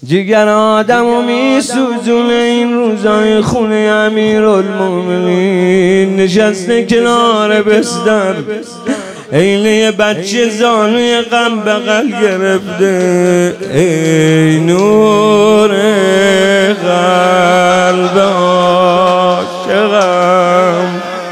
جگر آدمو میسوزونه این روزای خونه امیرالمومنین. نشسته کنار بستر عین یه بچه زانوی غم بغل گرفته. ای نور قلب عاشقم،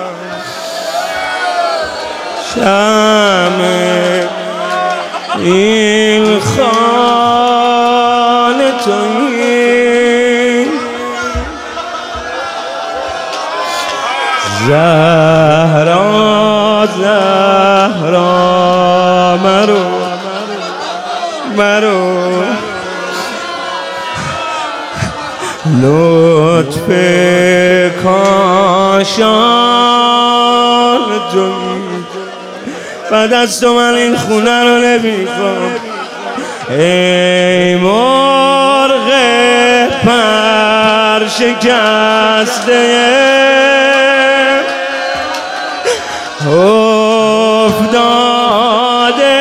شمع این خانه تویی، زهرا زهرا مرو لطف کاشان تو. بعد از تو من این خونه رو نمیخوام. ای مرغ پر شکسته افتاده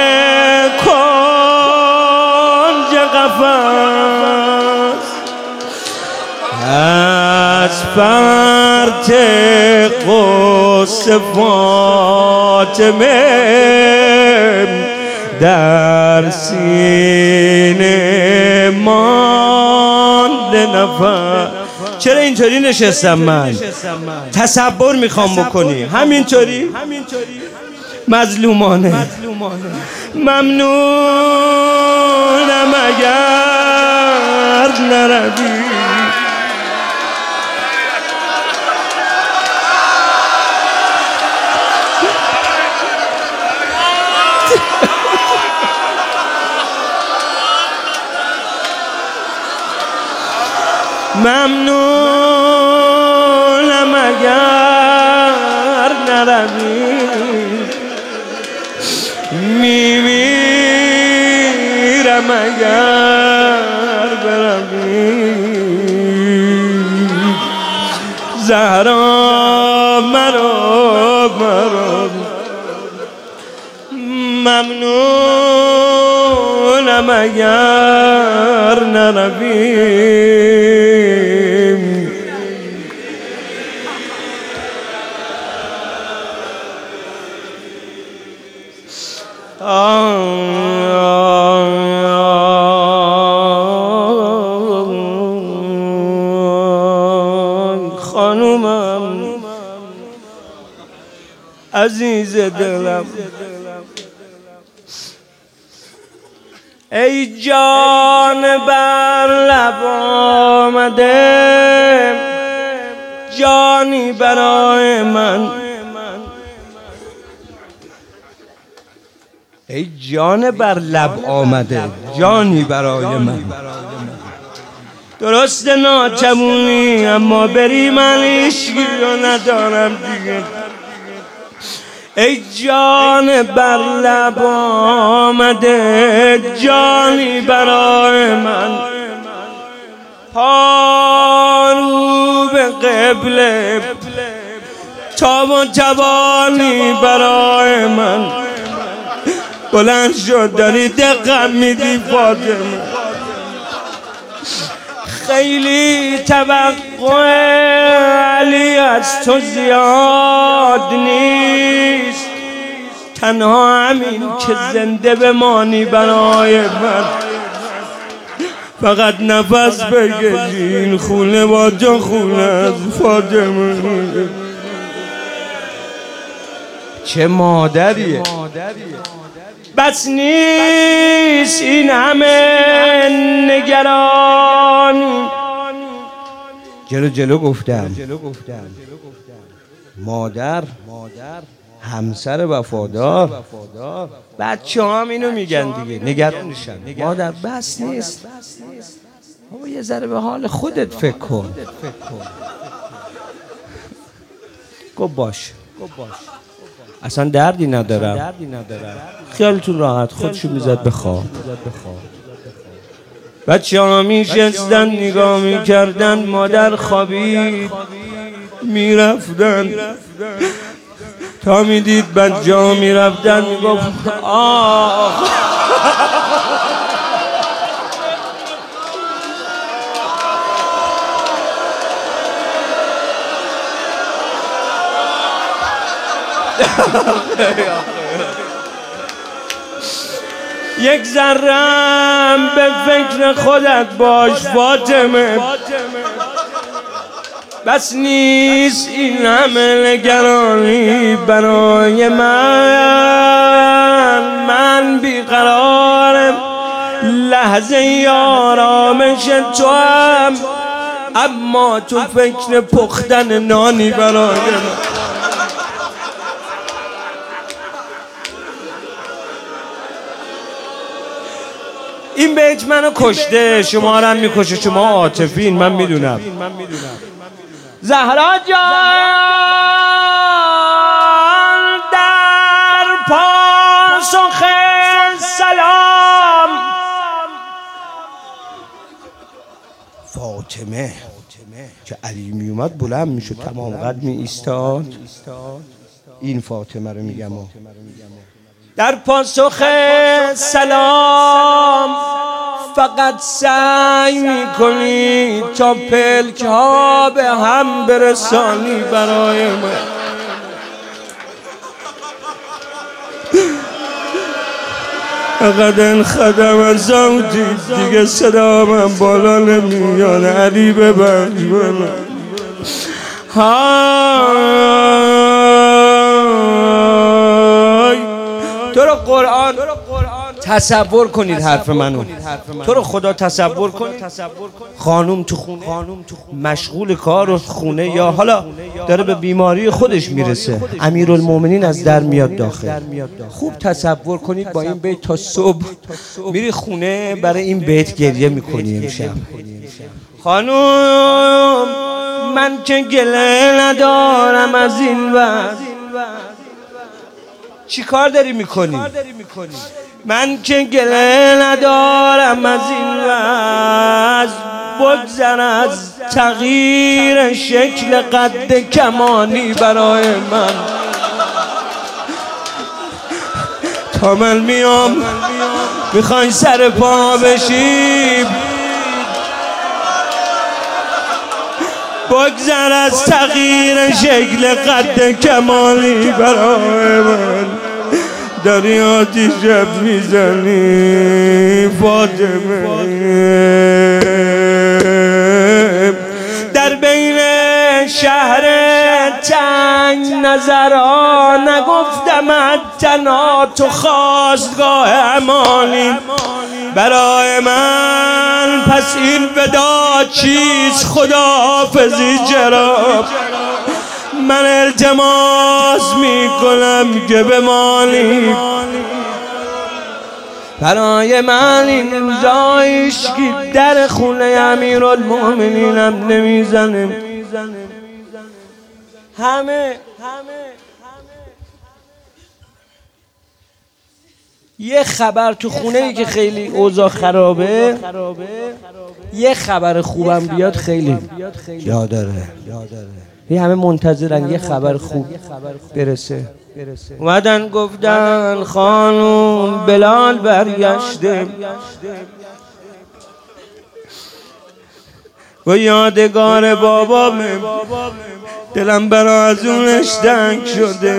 کنج قفس، از فرط غصه فاطمه در سینه مانده نفس. چرا اینطوری نشستم من؟ تصور میخوام بکنی همینطوری مظلومانه. ممنونم اگر نروی. ممنونم اگر نروی. میمیرم اگر بروی. زهرا مرو ممنونم اگر نروی. خانومم عزیز دلم، ای جان بر لب آمده، جانی برای من. ای جان بر لب آمده، جانی برای من. درست ناچمونی اما بری من عشقی رو ندارم دیگه. ای جان بر لب آمده، جانی برای من. پا رو به قبله، تاب و توانی برای من. بلند شد داری دقم میدی فاطمه. خیلی توقع علی از تو زیاد نیست، تنها همین که زنده بمانی برای من. فقط نفس بکشی، این خونه با تو خونه از فاطمه. چه مادریه. بس نیست این همه نگرانی. جلو گفتم مادر، همسر وفادار. بچه هم اینو میگن دیگه، نگران میشن. مادر بس نیست بابا، یه ذره به حال خودت فکر کن. گفت باش، اصلا دردی ندارم، خیالتون راحت. خودشو میزد به خواب. بچه ها میشستن نگاه میکردن، مادر خوابید. میرفتن تا میدید بچه ها میرفتن، میگفت آه یک ذره‌ام به فکر خودت باش فاطمه، بس نیست این همه نگرانی برای من بیقرارم، لحظه آرامش تو هم، اما تو فکر پختن نانی برای من. این بیت منو کشته، شما رو هم میکشه، شما عاطفین، من میدونم. زهرا جان در پاسخ سلام فاطمه که علی می اومد بلند میشد، تمام قد می ایستاد. این فاطمه رو میگم. در پاسخ سلام فقط سعی میکنی تا پلک ها به هم برسانی برای من. فقط این خدم صوتی دیگه صدا من بالا نمیاد، علی ببخش من. تو رو قرآن تصور کنید حرف منو، تو رو خدا تصور کنید خانوم تو خونه مشغول کار و خونه، یا حالا داره به بیماری خودش میرسه، امیرالمومنین از در میاد داخل. خوب تصور کنید با این بیت تا صبح میری خونه برای این بیت گریه میکنی. امشب خانوم من که گله ندارم از این وقت، چی کار داری میکنی؟ من که گله ندارم از این وضع، بگذر از تغییر شکل قد کمانی برای من. تا من میام میخوای سر پا بشیم، بگذر از تغییر شکل قد کمالی برای من. داری آتیشم میزنی فاطمه، در بین شهر تنگ نظرا نگفتم تنها تو خواستگاه امانی برای من. پس این ودا چیز خداحافظی جراب، من التماس میکنم که بمانی برای من. این روزا عشقی در خونه امیرالمومنینم نمیزنه. همه یه خبر تو خونه ای که خیلی اوضاع خرابه، یه خبر خوبم بیاد خیلی جا داره. یه همه منتظرن یه خبر خوب برسه. اومدن گفتن خانوم بلال برگشته و یادگار بابامه، دلم برا از اونش تنگ شده.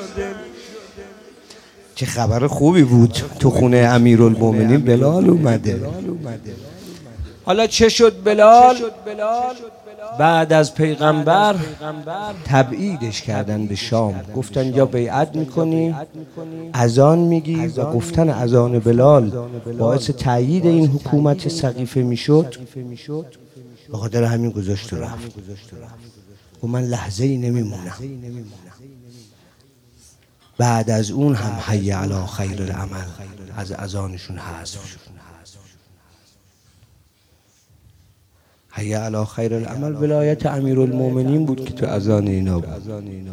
چه خبر خوبی بود تو خونه امیرالمومنین بلال اومده. حالا چه شد بلال؟ بعد از پیغمبر تبعیدش کردن به شام، گفتن یا بیعت میکنی اذان میگی، و گفتن اذان بلال باعث تأیید این حکومت سقیفه میشد، به خاطر همین گذاشت و رفت. و من لحظه ای نمیمونم. بعد از اون هم حی علی خیر العمل از اذانشون حذف شد. حی علی خیر العمل ولایت امیرالمومنین بود که تو اذان اینا بود.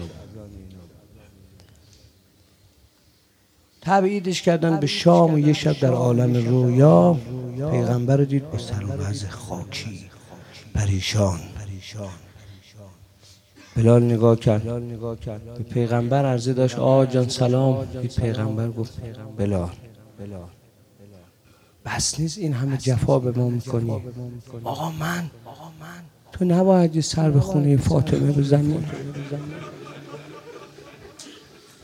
تبعیدش کردن به شام و یه شب در عالم رویا پیغمبر رو دید با سر و وضع خاکی پریشان. بلال نگاه کرد به پیغمبر عرضه داشت آقا جان سلام. پیغمبر گفت بلال بس نیست این همه جفا به ما میکنی؟ آقا من تو نباید یه سر به خونه فاطمه بزنی؟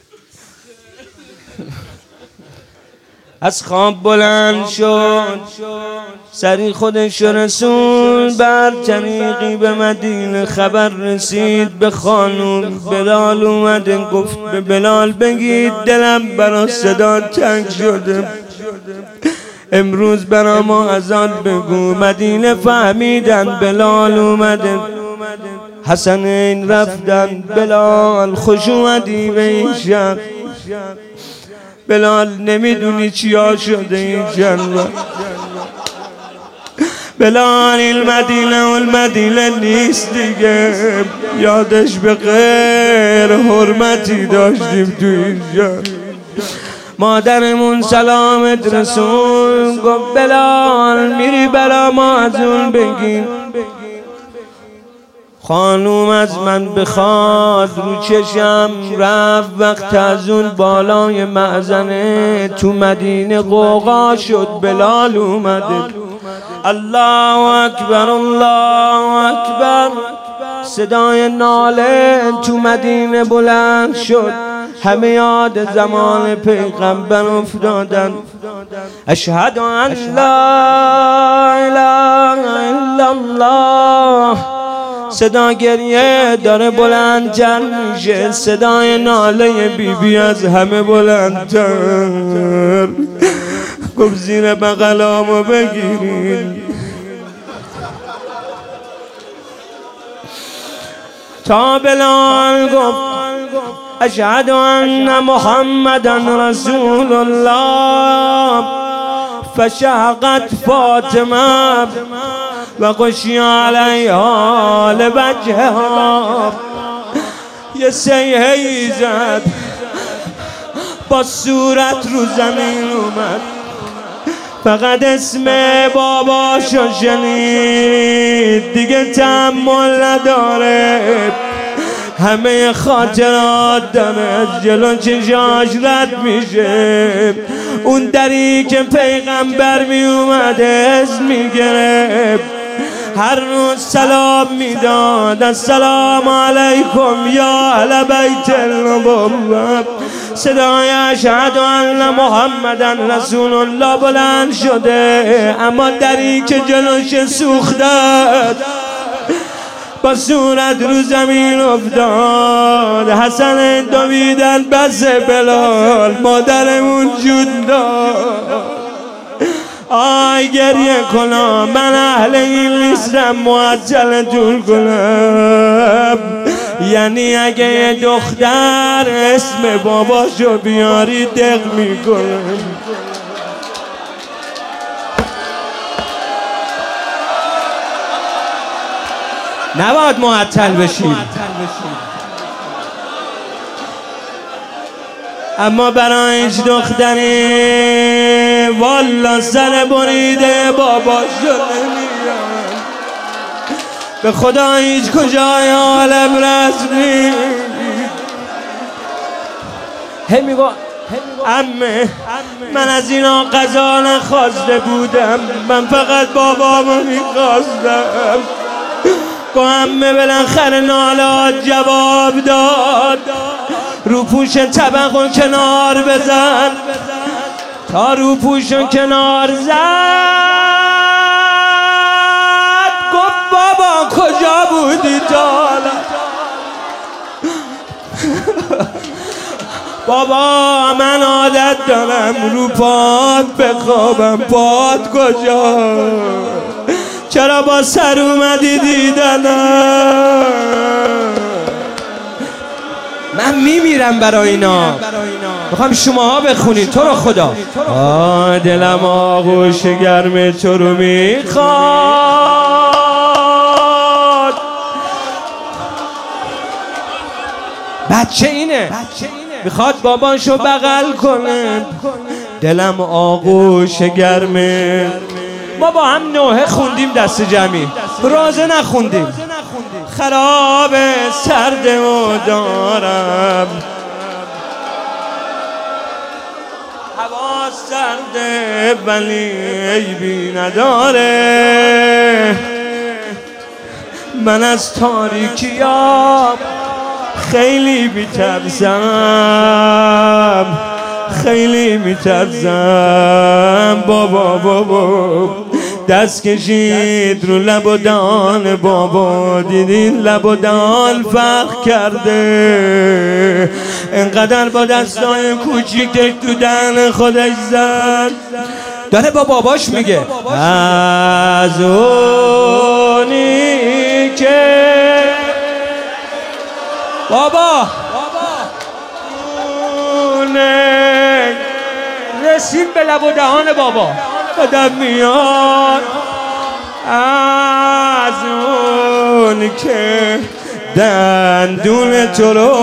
از خواب بلند شد، سری خودش رسون بر طریقی به مدینه. خبر رسید به خانوم، بلال اومده گفت به بلال بگید دلم برا صدا تنگ شده، امروز برا ما اذان بگو. مدینه فهمیدن بلال اومده، حسنین رفتن، بلال خوش اومدی به این شهر. بلال نمیدونی چیا شده این جنبه، بلال این مدینه و المدینه نیست دیگه، یادش به غیر حرمتی داشتیم تو اینجا. مادرمون سلامت رسول گفت بلال میری برا ما ازون بگی، خانوم از من بخواد رو چشم رفت. وقت از اون بالای معزنه تو مدینه غوغا شد، بلال اومده. الله اکبر الله اکبر، صدای ناله تو مدینه بلند شد. همه یاد زمان پیغمبر افتادن. اشهد ان لا اله الا الله. صدا گریه داره بلندتر میشه، صدای ناله بیبی از همه بلندتر. گفت زیر بغلامو بگیرین تا بلال گفت اشهد ان محمدا رسول الله. فشهقت فاطمه و غشی علیها لوجهها. یه سیحه‌ای زد، با صورت رو زمین اومد، فقط اسم باباشو شنید، دیگه تحمل نداره، همه خاطرات داره از جلو چشاش رد میشه. اون دری که پیغمبر می اومده اسم میگرفت، هر روز سلام میداد، السلام علیکم یا اهل بیت النبوة. صدای اشهد ان محمدا رسول الله بلند شده، اما دری که جلوش سوخته با صورت رو زمین افتاد. حسن دویدن بس بلال، مادرمون جون داد. آی گریه کنم، من اهل این نیستم معجلتون کنم. یعنی اگه یه دختر اسم باباشو بیاری دق میکنم. نباید معطل بشیم، اما برای هیچ دختری والا سر بریده باباشو نمیارن. به خدا هیچ کجای عالم رسمی میگو عمه من از اینا قضا نخواسته بودم، من فقط بابامو میخواستم. با عمه بالاخره نالات جواب داد، رو پوش طبق و کنار بزن. تا رو پوش و کنار زد گفت بابا کجا بودی تا حالا؟ بابا من عادت دارم رو پات بخوابم، پات کجا؟ چرا با سر اومدی دیدنم؟ من میمیرم برای اینا، میخوام شماها بخونید تو رو خدا. دلم آغوش گرم تو رو میخواد. بچه اینه میخواد باباشو بغل کنه. دلم آغوش گرمه. ما با هم نوحه خوندیم دست جمعی، رازه نخوندیم. خراب سرده و دارم، هوا سرده ولی عیبی نداره. من از تاریکی‌ها خیلی بی‌ترسم، خیلی میترسم. بابا دست کشید رو لب و دهان بابا، دیدین لب و دهان فرق کرده، انقدر با دستای کوچیکش تو دهن خودش زد. داره با باباش میگه از اونی که بابا رسید به لب و دهان بابا، قدم میاد از اون که دندون تو رو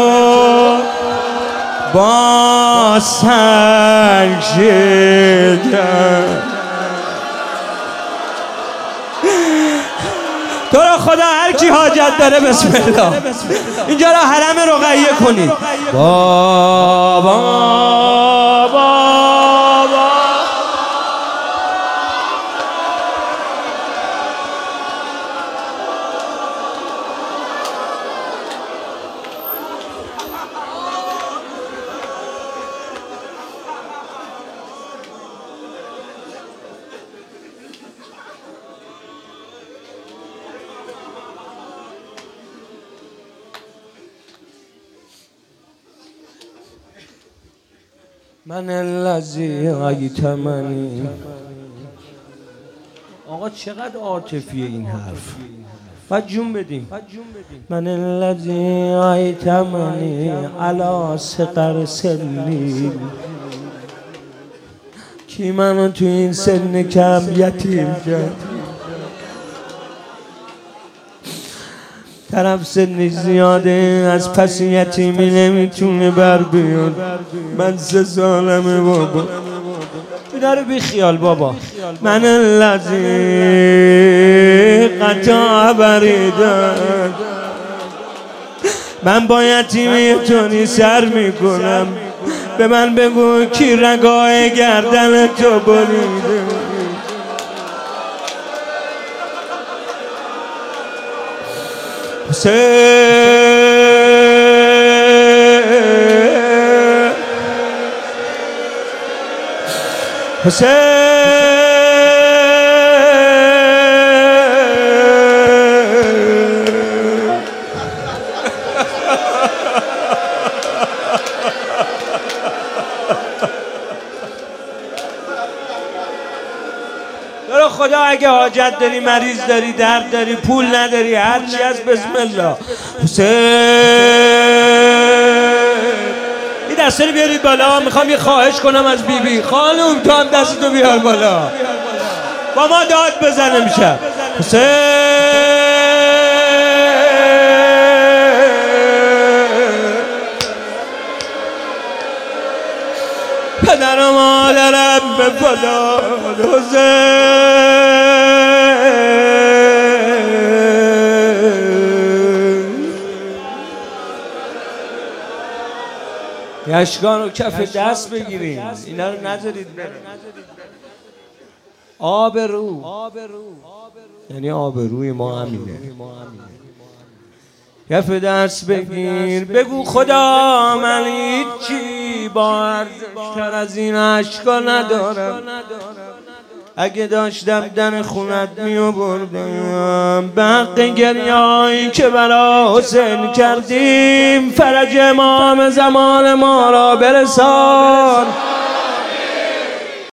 با سنگ شکن. تو را خدا هر کی حاجت داره بسم الله اینجا را حرم رقیه کنید. بابا من الذی ایتمنی. آقا چقدر عاطفیه این حرف، باید جون بدیم. من الذی ایتمنی علی صغر سنی، کی منو تو این سن کم یتیم کرد. طرف سنش زیاده از پس یتیمی نمیتونه بر بیاد. من 3 سالمه بابا، اینا رو بی خیال بابا. من الذی قطع بریدن، من با یتیمی تونی سر میکنم. به من بگو کی رگاه گردن تو بریده. حسین خدا اگه حاجت داری، مریض داری، درد داری، پول نداری، هر چی از بسم الله. حسین این دسته رو بیارید بالا، میخوام یه خواهش کنم از بیبی. خانوم تو هم دستتو بیار بالا، با ما داد بزنه میشه. حسین پدر و مادرم به فدا. حسین یشگان رو کف دست بگیریم، اینا رو نذارید بره. آبرو یعنی آبروی ما همینه. کف دست بگیر بگو خدا من هیچی با ارزشتر از این اشکا ندارم. اگه داشتم در خونت می‌آوردم، به حق گریه‌هایی که برا حسین کردیم فرج امام زمان ما را برسان.